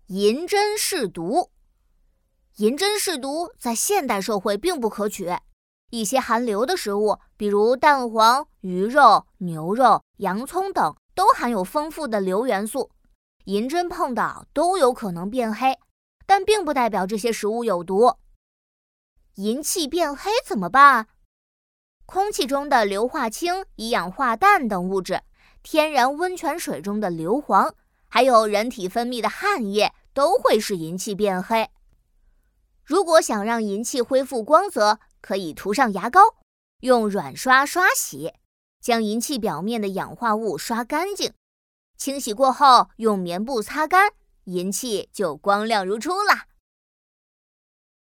银针试毒。银针试毒在现代社会并不可取，一些含硫的食物，比如蛋黄、鱼肉、牛肉、洋葱等，都含有丰富的硫元素，银针碰到都有可能变黑，但并不代表这些食物有毒。银器变黑怎么办？空气中的硫化氢、一氧化氮等物质，天然温泉水中的硫磺，还有人体分泌的汗液，都会使银器变黑。如果想让银器恢复光泽，可以涂上牙膏，用软刷刷洗，将银器表面的氧化物刷干净。清洗过后，用棉布擦干，银器就光亮如初啦。